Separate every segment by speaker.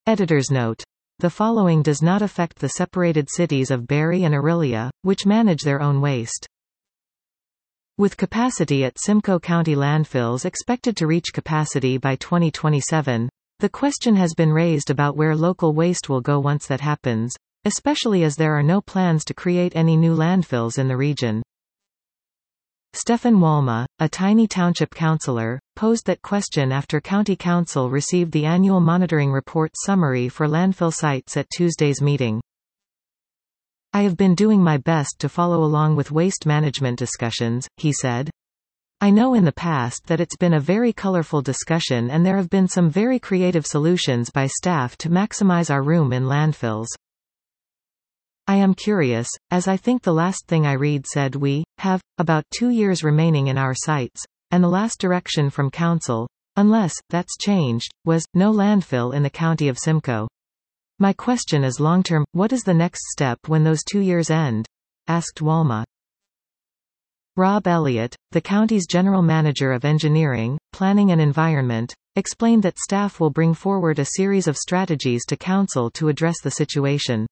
Speaker 1: Editor's note. The following does not affect the separated cities of Barrie and Orillia, which manage their own waste. With capacity at Simcoe County landfills expected to reach capacity by 2027, the question has been raised about where local waste will go once that happens, especially as there are no plans to create any new landfills in the region. Stefan Walma, a Tiny Township councillor, posed that question after County Council received the annual monitoring report summary for landfill sites at Tuesday's meeting. I have been doing my best to follow along with waste management discussions, he said. I know in the past that it's been a very colorful discussion and there have been some very creative solutions by staff to maximize our room in landfills. I am curious, as I think the last thing I read said we have about 2 years remaining in our sites, and the last direction from council, unless that's changed, was no landfill in the county of Simcoe. My question is long-term, what is the next step when those 2 years end? Asked Walma. Rob Elliott, the county's general manager of engineering, planning and environment, explained that staff will bring forward a series of strategies to council to address the situation.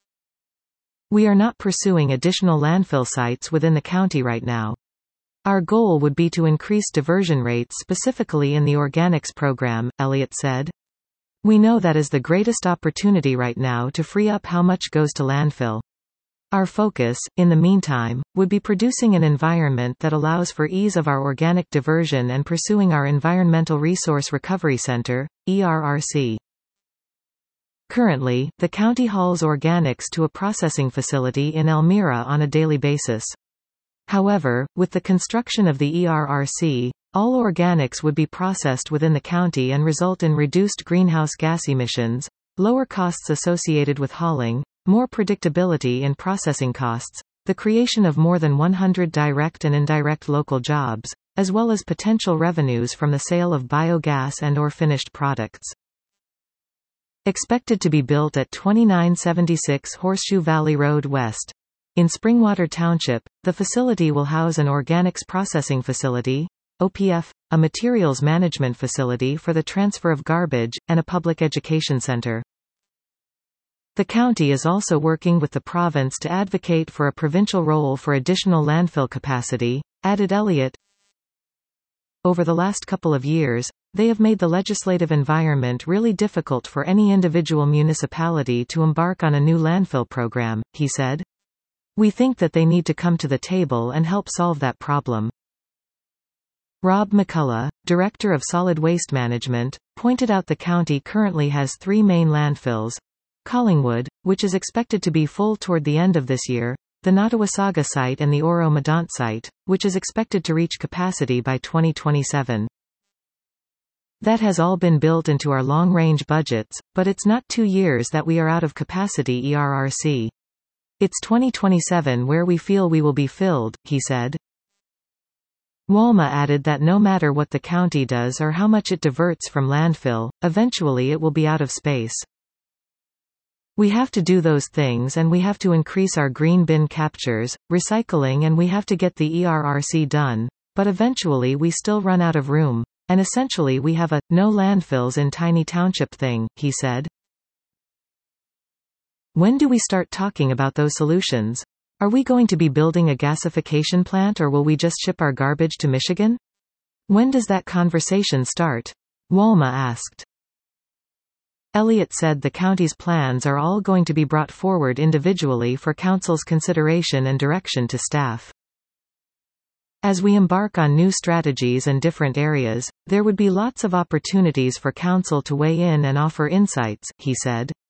Speaker 1: We are not pursuing additional landfill sites within the county right now. Our goal would be to increase diversion rates specifically in the organics program, Elliott said. We know that is the greatest opportunity right now to free up how much goes to landfill. Our focus, in the meantime, would be producing an environment that allows for ease of our organic diversion and pursuing our Environmental Resource Recovery Center, ERRC. Currently, the county hauls organics to a processing facility in Elmira on a daily basis. However, with the construction of the ERRC, all organics would be processed within the county and result in reduced greenhouse gas emissions, lower costs associated with hauling, more predictability in processing costs, the creation of more than 100 direct and indirect local jobs, as well as potential revenues from the sale of biogas and/or finished products. Expected to be built at 2976 Horseshoe Valley Road West. In Springwater Township, the facility will house an organics processing facility, OPF, a materials management facility for the transfer of garbage, and a public education center. The county is also working with the province to advocate for a provincial role for additional landfill capacity, added Elliott. Over the last couple of years, they have made the legislative environment really difficult for any individual municipality to embark on a new landfill program, he said. We think that they need to come to the table and help solve that problem. Rob McCullough, Director of Solid Waste Management, pointed out the county currently has 3 main landfills: Collingwood, which is expected to be full toward the end of this year, the Nottawasaga site and the Oro-Medonte site, which is expected to reach capacity by 2027. That has all been built into our long-range budgets, but it's not 2 years that we are out of capacity ERRC. It's 2027 where we feel we will be filled, he said. Walma added that no matter what the county does or how much it diverts from landfill, eventually it will be out of space. We have to do those things and we have to increase our green bin captures, recycling, and we have to get the ERRC done, but eventually we still run out of room, and essentially we have a no landfills in Tiny Township thing, he said. When do we start talking about those solutions? Are we going to be building a gasification plant or will we just ship our garbage to Michigan? When does that conversation start? Walma asked. Elliott said the county's plans are all going to be brought forward individually for council's consideration and direction to staff. As we embark on new strategies and different areas, there would be lots of opportunities for council to weigh in and offer insights, he said.